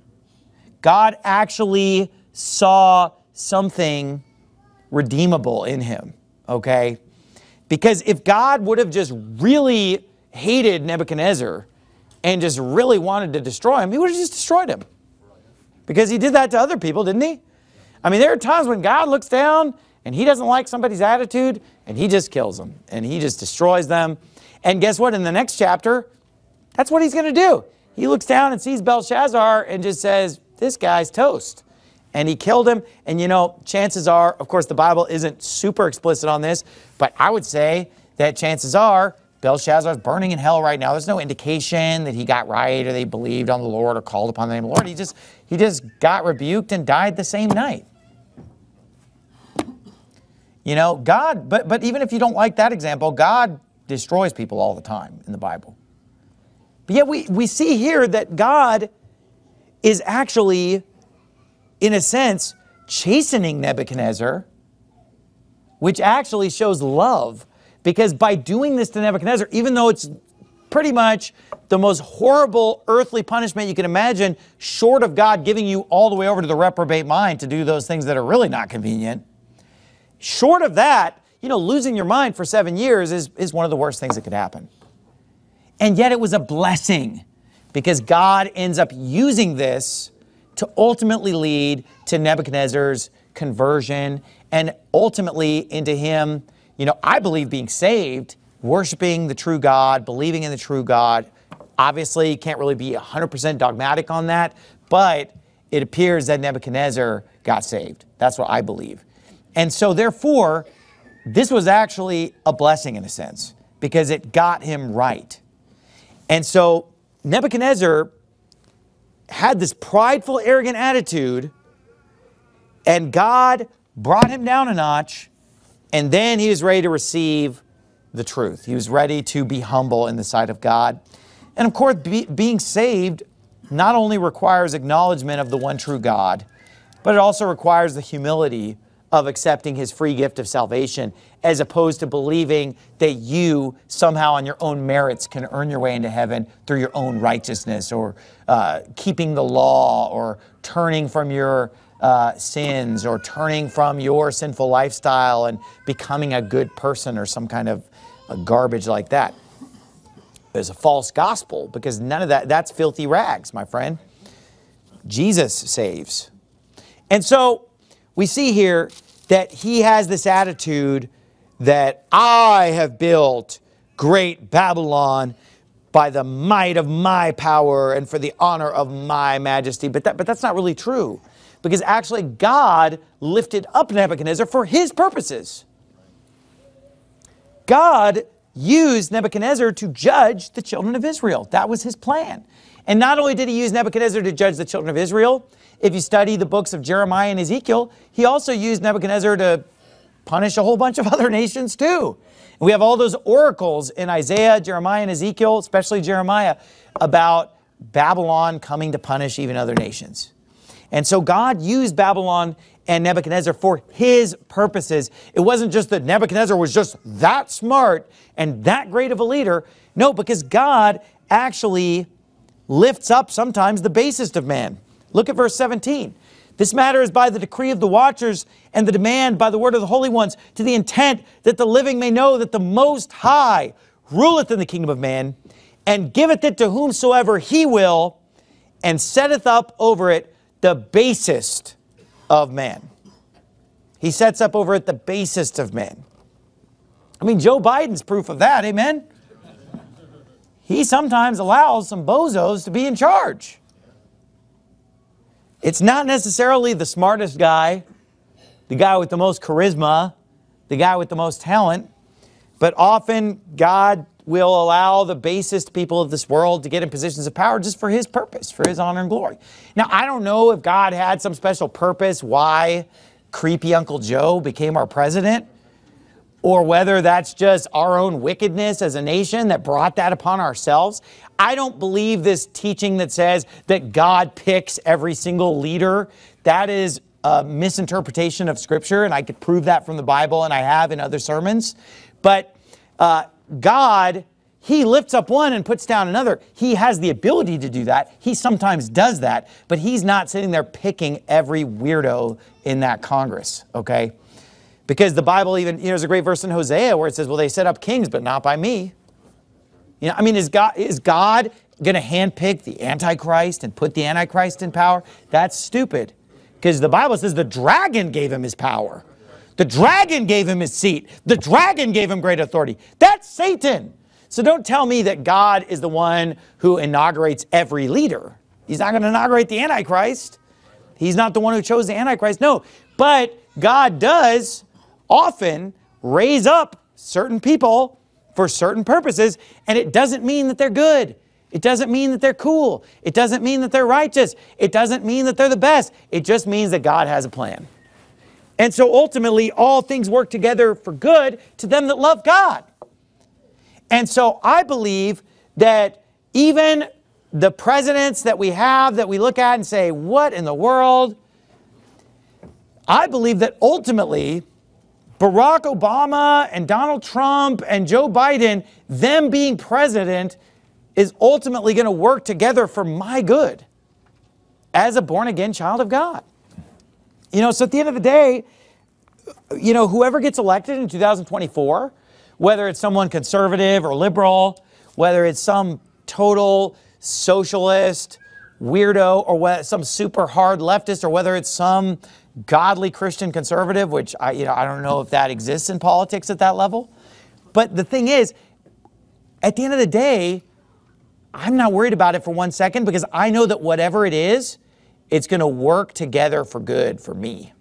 A: God actually saw something redeemable in him, okay? Because if God would have just really hated Nebuchadnezzar and just really wanted to destroy him, he would have just destroyed him. Because he did that to other people, didn't he? I mean, there are times when God looks down and he doesn't like somebody's attitude and he just kills them and he just destroys them. And guess what? In the next chapter, that's what he's going to do. He looks down and sees Belshazzar and just says, this guy's toast. And he killed him. And you know, chances are, of course, the Bible isn't super explicit on this, but I would say that chances are Belshazzar's burning in hell right now. There's no indication that he got right or they believed on the Lord or called upon the name of the Lord. He just, he just got rebuked and died the same night. You know, God, but, but even if you don't like that example, God destroys people all the time in the Bible. But yet we, we see here that God is actually, in a sense, chastening Nebuchadnezzar, which actually shows love. Because by doing this to Nebuchadnezzar, even though it's pretty much the most horrible earthly punishment you can imagine, short of God giving you all the way over to the reprobate mind to do those things that are really not convenient, short of that, you know, losing your mind for seven years is, is one of the worst things that could happen. And yet it was a blessing, because God ends up using this to ultimately lead to Nebuchadnezzar's conversion and ultimately into him, you know, I believe being saved, worshiping the true God, believing in the true God. Obviously, can't really be one hundred percent dogmatic on that, but it appears that Nebuchadnezzar got saved. That's what I believe. And so therefore, this was actually a blessing in a sense, because it got him right. And so Nebuchadnezzar had this prideful, arrogant attitude, and God brought him down a notch, and then he was ready to receive the truth. He was ready to be humble in the sight of God. And of course, be, being saved not only requires acknowledgement of the one true God, but it also requires the humility of accepting his free gift of salvation, as opposed to believing that you somehow on your own merits can earn your way into heaven through your own righteousness, or uh, keeping the law, or turning from your uh, sins, or turning from your sinful lifestyle and becoming a good person, or some kind of a garbage like that. There's a false gospel, because none of that, that's filthy rags, my friend. Jesus saves. And so we see here that he has this attitude that I have built great Babylon by the might of my power and for the honor of my majesty. But, that, but that's not really true, because actually God lifted up Nebuchadnezzar for his purposes. God used Nebuchadnezzar to judge the children of Israel. That was his plan. And not only did he use Nebuchadnezzar to judge the children of Israel, if you study the books of Jeremiah and Ezekiel, he also used Nebuchadnezzar to punish a whole bunch of other nations too. And we have all those oracles in Isaiah, Jeremiah, and Ezekiel, especially Jeremiah, about Babylon coming to punish even other nations. And so God used Babylon and Nebuchadnezzar for his purposes. It wasn't just that Nebuchadnezzar was just that smart and that great of a leader. No, because God actually lifts up sometimes the basest of man. Look at verse seventeen. This matter is by the decree of the watchers and the demand by the word of the holy ones, to the intent that the living may know that the Most High ruleth in the kingdom of man, and giveth it to whomsoever he will, and setteth up over it the basest of man. He sets up over it the basest of men. I mean, Joe Biden's proof of that, amen? He sometimes allows some bozos to be in charge. It's not necessarily the smartest guy, the guy with the most charisma, the guy with the most talent, but often God will allow the basest people of this world to get in positions of power just for his purpose, for his honor and glory. Now, I don't know if God had some special purpose why creepy Uncle Joe became our president, or whether that's just our own wickedness as a nation that brought that upon ourselves. I don't believe this teaching that says that God picks every single leader. That is a misinterpretation of Scripture, and I could prove that from the Bible, and I have in other sermons. But uh, God, he lifts up one and puts down another. He has the ability to do that. He sometimes does that, but he's not sitting there picking every weirdo in that Congress, okay? Because the Bible even, you know, there's a great verse in Hosea where it says, well, they set up kings, but not by me. You know, I mean, is God, is God going to handpick the Antichrist and put the Antichrist in power? That's stupid. Because the Bible says the dragon gave him his power. The dragon gave him his seat. The dragon gave him great authority. That's Satan. So don't tell me that God is the one who inaugurates every leader. He's not going to inaugurate the Antichrist. He's not the one who chose the Antichrist. No, but God does often raise up certain people for certain purposes, and it doesn't mean that they're good. It doesn't mean that they're cool. It doesn't mean that they're righteous. It doesn't mean that they're the best. It just means that God has a plan. And so ultimately, all things work together for good to them that love God. And so I believe that even the presidents that we have that we look at and say, what in the world? I believe that ultimately, Barack Obama and Donald Trump and Joe Biden, them being president, is ultimately going to work together for my good as a born-again child of God. You know, so at the end of the day, you know, whoever gets elected in two thousand twenty-four, whether it's someone conservative or liberal, whether it's some total socialist weirdo or whether some super hard leftist, or whether it's some godly Christian conservative, which I, you know, I don't know if that exists in politics at that level. But the thing is, at the end of the day, I'm not worried about it for one second, because I know that whatever it is, it's going to work together for good for me.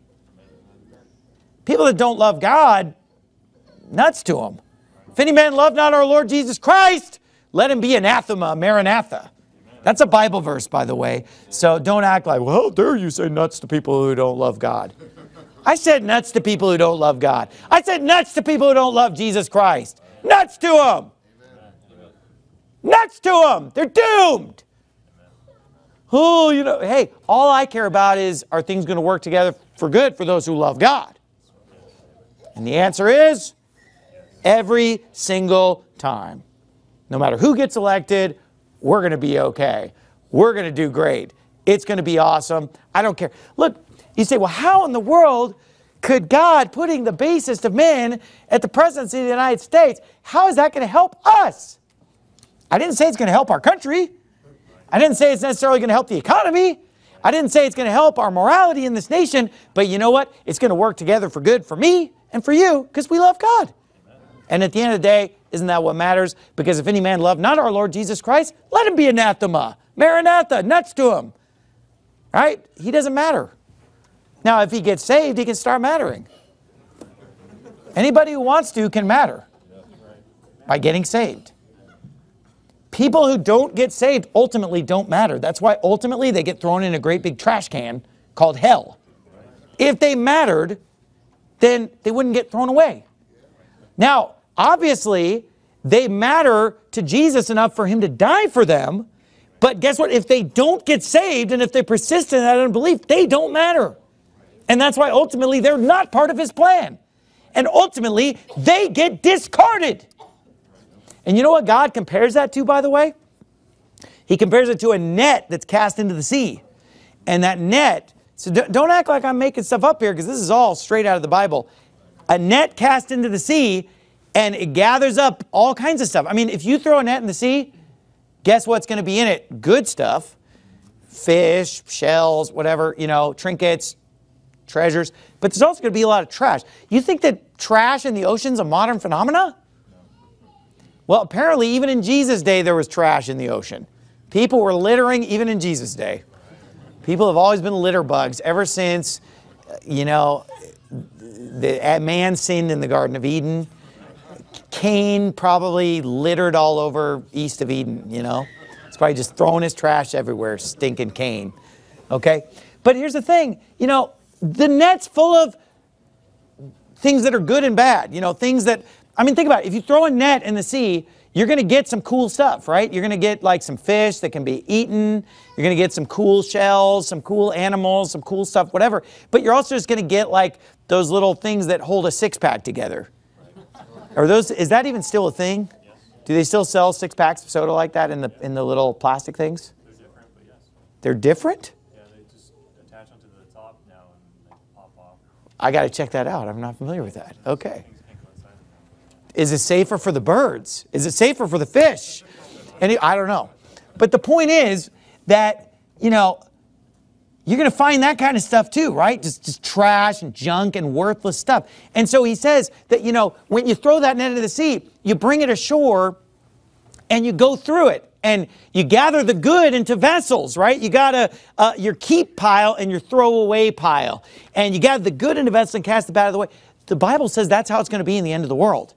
A: People that don't love God, nuts to them. If any man love not our Lord Jesus Christ, let him be anathema, maranatha. That's a Bible verse, by the way. So don't act like, well, how dare you say nuts to people who don't love God. I said nuts to people who don't love God. I said nuts to people who don't love Jesus Christ. Nuts to them. Nuts to them. They're doomed. Oh, you know, hey, all I care about is, are things going to work together for good for those who love God? And the answer is, every single time. No matter who gets elected, we're going to be okay. We're going to do great. It's going to be awesome. I don't care. Look, you say, well, how in the world could God putting the basest of men at the presidency of the United States, how is that going to help us? I didn't say it's going to help our country. I didn't say it's necessarily going to help the economy. I didn't say it's going to help our morality in this nation. But you know what? It's going to work together for good for me and for you, because we love God. And at the end of the day, isn't that what matters? Because if any man love not our Lord Jesus Christ, let him be anathema, maranatha, nuts to him. Right? He doesn't matter. Now, if he gets saved, he can start mattering. Anybody who wants to can matter by getting saved. People who don't get saved ultimately don't matter. That's why ultimately they get thrown in a great big trash can called hell. If they mattered, then they wouldn't get thrown away. Now, obviously, they matter to Jesus enough for him to die for them. But guess what? If they don't get saved and if they persist in that unbelief, they don't matter. And that's why ultimately they're not part of his plan. And ultimately, they get discarded. And you know what God compares that to, by the way? He compares it to a net that's cast into the sea. And that net, so don't act like I'm making stuff up here, because this is all straight out of the Bible. A net cast into the sea, and it gathers up all kinds of stuff. I mean, if you throw a net in the sea, guess what's going to be in it? Good stuff. Fish, shells, whatever, you know, trinkets, treasures. But there's also going to be a lot of trash. You think that trash in the ocean's a modern phenomenon? Well, apparently, even in Jesus' day, there was trash in the ocean. People were littering even in Jesus' day. People have always been litter bugs ever since, you know, the man sinned in the Garden of Eden. Cain probably littered all over east of Eden, you know. He's probably just throwing his trash everywhere, stinking Cain. Okay? But here's the thing, you know, the net's full of things that are good and bad, you know, things that, I mean, think about it. If you throw a net in the sea, you're going to get some cool stuff, right? You're going to get like some fish that can be eaten. You're going to get some cool shells, some cool animals, some cool stuff, whatever. But you're also just going to get like those little things that hold a six-pack together. Are those, is that even still a thing? Yes. Do they still sell six packs of soda like that in the in the little plastic things? They're different, but yes. They're different?
B: Yeah, they just attach onto the top now and they pop off.
A: I got to check that out. I'm not familiar with that. Okay. Is it safer for the birds? Is it safer for the fish? And I don't know. But the point is that, you know, you're going to find that kind of stuff too, right? Just, just trash and junk and worthless stuff. And so he says that, you know, when you throw that net into the sea, you bring it ashore and you go through it. And you gather the good into vessels, right? You got a, uh, your keep pile and your throwaway pile. And you gather the good into vessels and cast the bad out of the way. The Bible says that's how it's going to be in the end of the world.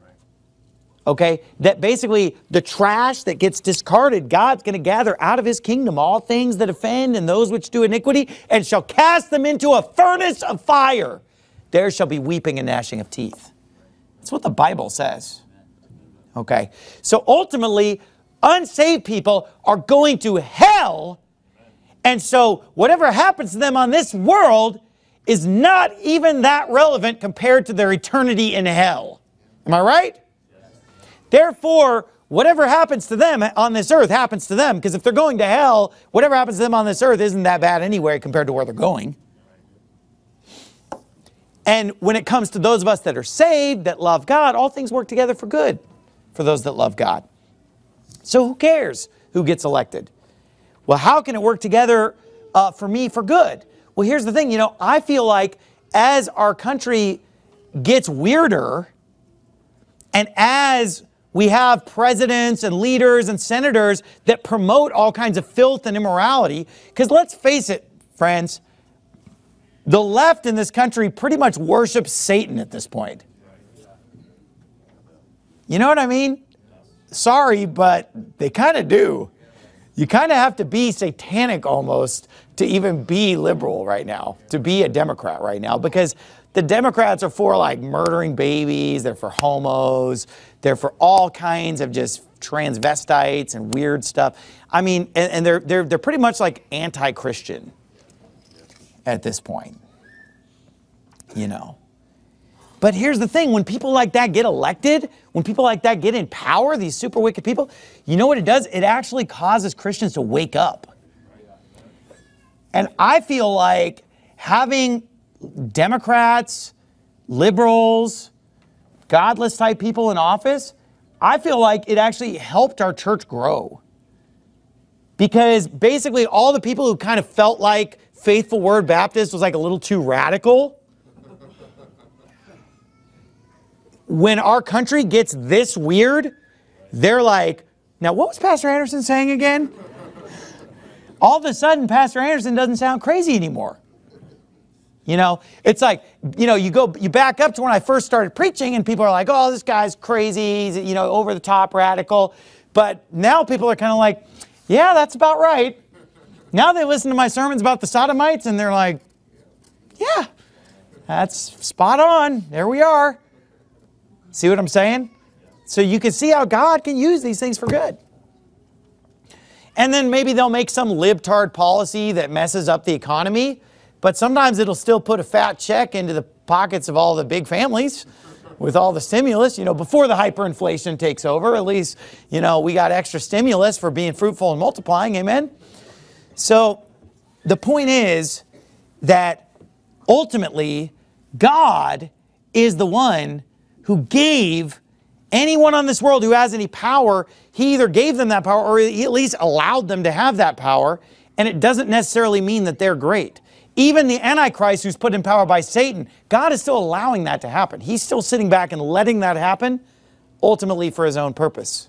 A: Okay, that basically the trash that gets discarded, God's going to gather out of his kingdom all things that offend and those which do iniquity, and shall cast them into a furnace of fire. There shall be weeping and gnashing of teeth. That's what the Bible says. Okay, so ultimately, unsaved people are going to hell, and so whatever happens to them on this world is not even that relevant compared to their eternity in hell. Am I right? Therefore, whatever happens to them on this earth happens to them, because if they're going to hell, whatever happens to them on this earth isn't that bad anyway compared to where they're going. And when it comes to those of us that are saved, that love God, all things work together for good for those that love God. So who cares who gets elected? Well, how can it work together uh, for me for good? Well, here's the thing. You know, I feel like as our country gets weirder, and as we have presidents and leaders and senators that promote all kinds of filth and immorality, because let's face it, friends, the left in this country pretty much worships Satan at this point. You know what I mean? Sorry, but they kind of do. You kind of have to be satanic almost to even be liberal right now, to be a Democrat right now, because the Democrats are for like murdering babies, they're for homos, they're for all kinds of just transvestites and weird stuff. I mean, and, and they're, they're, they're pretty much like anti-Christian at this point, you know. But here's the thing, when people like that get elected, when people like that get in power, these super wicked people, you know what it does? It actually causes Christians to wake up. And I feel like having Democrats, liberals, godless type people in office, I feel like it actually helped our church grow. Because basically all the people who kind of felt like Faithful Word Baptist was like a little too radical, when our country gets this weird, they're like, now what was Pastor Anderson saying again? All of a sudden, Pastor Anderson doesn't sound crazy anymore. You know, it's like, you know, you go, you back up to when I first started preaching and people are like, oh, this guy's crazy, he's, you know, over the top radical. But now people are kind of like, yeah, that's about right. Now they listen to my sermons about the Sodomites and they're like, yeah, that's spot on. There we are. See what I'm saying? So you can see how God can use these things for good. And then maybe they'll make some libtard policy that messes up the economy, but sometimes it'll still put a fat check into the pockets of all the big families with all the stimulus. You know, before the hyperinflation takes over, at least, you know, we got extra stimulus for being fruitful and multiplying. Amen? So the point is that ultimately God is the one who gave anyone on this world who has any power. He either gave them that power or he at least allowed them to have that power. And it doesn't necessarily mean that they're great. Even the Antichrist who's put in power by Satan, God is still allowing that to happen. He's still sitting back and letting that happen, ultimately for his own purpose.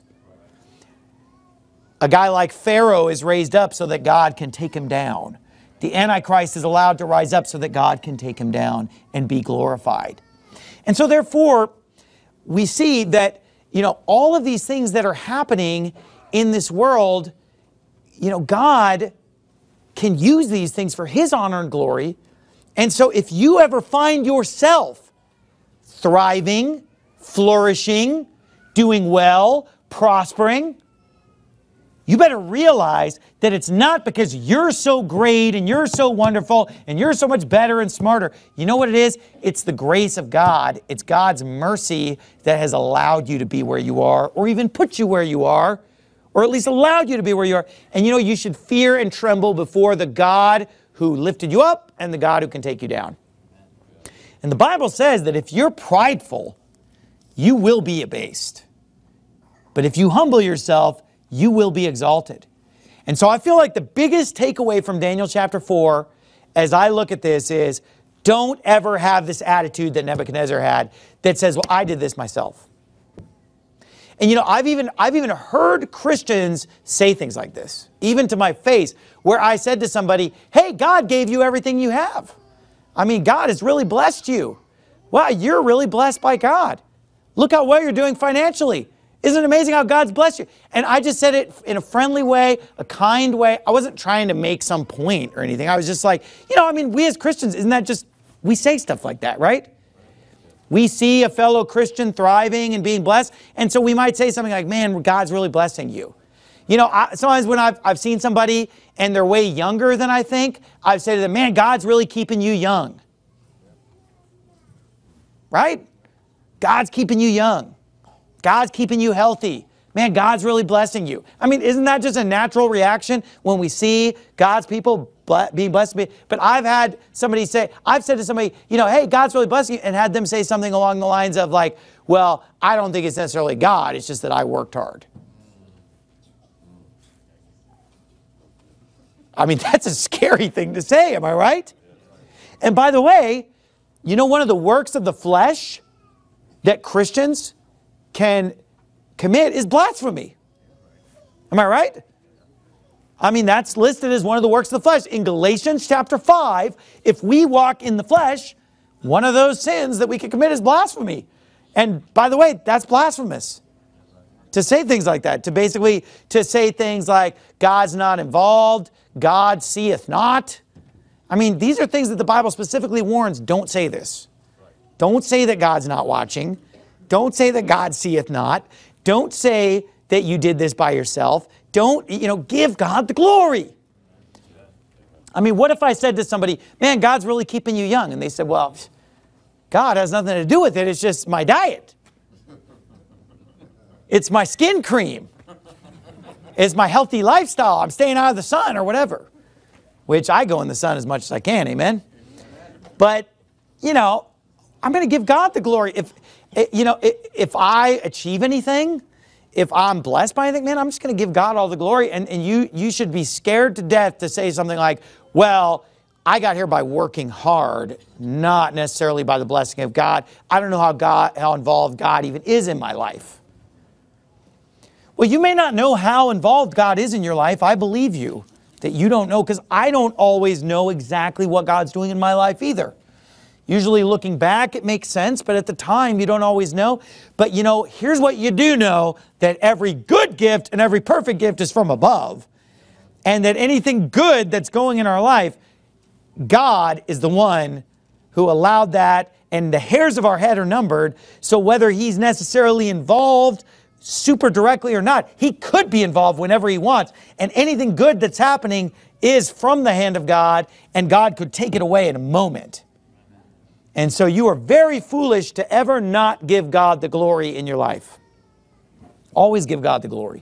A: A guy like Pharaoh is raised up so that God can take him down. The Antichrist is allowed to rise up so that God can take him down and be glorified. And so therefore, we see that, you know, all of these things that are happening in this world, you know, God can use these things for his honor and glory. And so if you ever find yourself thriving, flourishing, doing well, prospering, you better realize that it's not because you're so great and you're so wonderful and you're so much better and smarter. You know what it is? It's the grace of God. It's God's mercy that has allowed you to be where you are, or even put you where you are, or at least allowed you to be where you are. And you know, you should fear and tremble before the God who lifted you up and the God who can take you down. And the Bible says that if you're prideful, you will be abased. But if you humble yourself, you will be exalted. And so I feel like the biggest takeaway from Daniel chapter four, as I look at this, is don't ever have this attitude that Nebuchadnezzar had that says, well, I did this myself. And you know, I've even, I've even heard Christians say things like this, even to my face, where I said to somebody, hey, God gave you everything you have. I mean, God has really blessed you. Wow, you're really blessed by God. Look how well you're doing financially. Isn't it amazing how God's blessed you? And I just said it in a friendly way, a kind way. I wasn't trying to make some point or anything. I was just like, you know, I mean, we as Christians, isn't that just, we say stuff like that, right? We see a fellow Christian thriving and being blessed. And so we might say something like, man, God's really blessing you. You know, I, sometimes when I've, I've seen somebody and they're way younger than I think, I've said to them, man, God's really keeping you young. right? God's keeping you young. God's keeping you healthy. Man, God's really blessing you. I mean, isn't that just a natural reaction when we see God's people ble- being blessed? But I've had somebody say, I've said to somebody, you know, hey, God's really blessing you, and had them say something along the lines of like, well, I don't think it's necessarily God. It's just that I worked hard. I mean, that's a scary thing to say, am I right? And by the way, you know, one of the works of the flesh that Christians can commit is blasphemy. Am I right? I mean, that's listed as one of the works of the flesh. In Galatians chapter five, if we walk in the flesh, one of those sins that we can commit is blasphemy. And by the way, that's blasphemous. To say things like that, to basically, to say things like, God's not involved, God seeth not. I mean, these are things that the Bible specifically warns, don't say this. Don't say that God's not watching. Don't say that God seeth not. Don't say that you did this by yourself. Don't, you know, give God the glory. I mean, what if I said to somebody, man, God's really keeping you young? And they said, well, God has nothing to do with it. It's just my diet. It's my skin cream. It's my healthy lifestyle. I'm staying out of the sun or whatever. Which I go in the sun as much as I can, amen? But, you know, I'm going to give God the glory. If, you know, if I achieve anything, if I'm blessed by anything, man, I'm just going to give God all the glory. And, and you, you should be scared to death to say something like, well, I got here by working hard, not necessarily by the blessing of God. I don't know how God, how involved God even is in my life. Well, you may not know how involved God is in your life. I believe you that you don't know, because I don't always know exactly what God's doing in my life either. Usually looking back, it makes sense, but at the time, you don't always know. But you know, here's what you do know, that every good gift and every perfect gift is from above. And that anything good that's going in our life, God is the one who allowed that, and the hairs of our head are numbered. So whether He's necessarily involved super directly or not, He could be involved whenever He wants. And anything good that's happening is from the hand of God, and God could take it away in a moment. And so you are very foolish to ever not give God the glory in your life. Always give God the glory.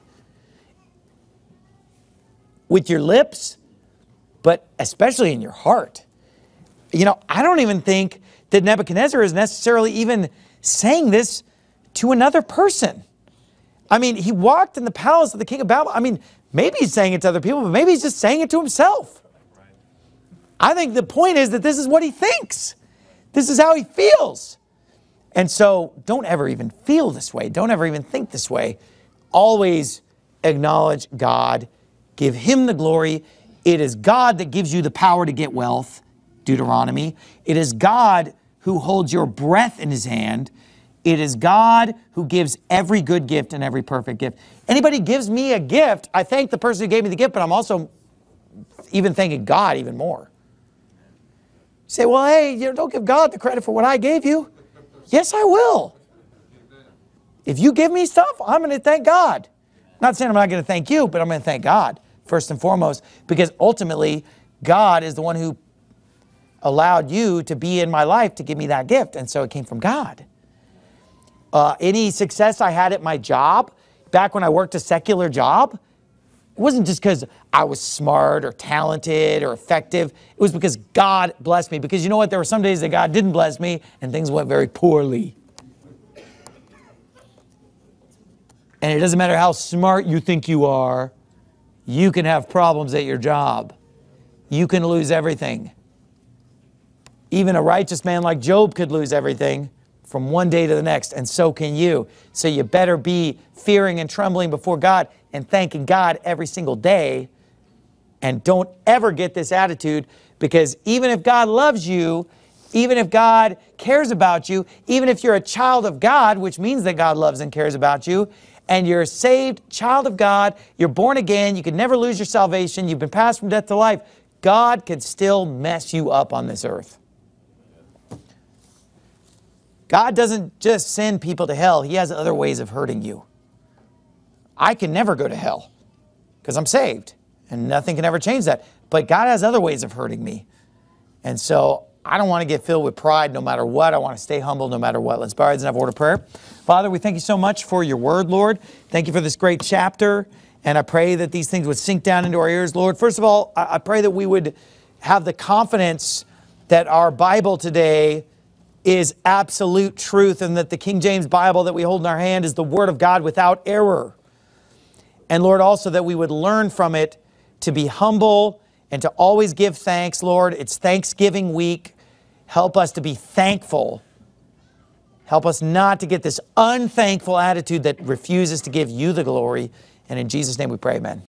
A: With your lips, but especially in your heart. You know, I don't even think that Nebuchadnezzar is necessarily even saying this to another person. I mean, he walked in the palace of the king of Babylon. I mean, maybe he's saying it to other people, but maybe he's just saying it to himself. I think the point is that this is what he thinks. This is how he feels. And so don't ever even feel this way. Don't ever even think this way. Always acknowledge God. Give Him the glory. It is God that gives you the power to get wealth, Deuteronomy. It is God who holds your breath in His hand. It is God who gives every good gift and every perfect gift. Anybody gives me a gift, I thank the person who gave me the gift, but I'm also even thanking God even more. You say, well, hey, you know, don't give God the credit for what I gave you. Yes, I will. If you give me stuff, I'm going to thank God. I'm not saying I'm not going to thank you, but I'm going to thank God first and foremost, because ultimately God is the one who allowed you to be in my life to give me that gift. And so it came from God. Uh, any success I had at my job, back when I worked a secular job, it wasn't just because I was smart or talented or effective. It was because God blessed me. Because you know what? There were some days that God didn't bless me and things went very poorly. And it doesn't matter how smart you think you are, you can have problems at your job. You can lose everything. Even a righteous man like Job could lose everything from one day to the next, and so can you. So you better be fearing and trembling before God and thanking God every single day. And don't ever get this attitude, because even if God loves you, even if God cares about you, even if you're a child of God, which means that God loves and cares about you, and you're a saved child of God, you're born again, you can never lose your salvation, you've been passed from death to life, God can still mess you up on this earth. God doesn't just send people to hell. He has other ways of hurting you. I can never go to hell because I'm saved, and nothing can ever change that. But God has other ways of hurting me. And so
C: I don't want to get filled with pride no matter what. I want to stay humble no matter what. Let's bow our heads and have a word of prayer. Father, we thank you so much for your word, Lord. Thank you for this great chapter. And I pray that these things would sink down into our ears, Lord. First of all, I pray that we would have the confidence that our Bible today is absolute truth and that the King James Bible that we hold in our hand is the Word of God without error. And Lord, also that we would learn from it to be humble and to always give thanks, Lord. It's Thanksgiving week. Help us to be thankful. Help us not to get this unthankful attitude that refuses to give you the glory. And in Jesus' name we pray, amen.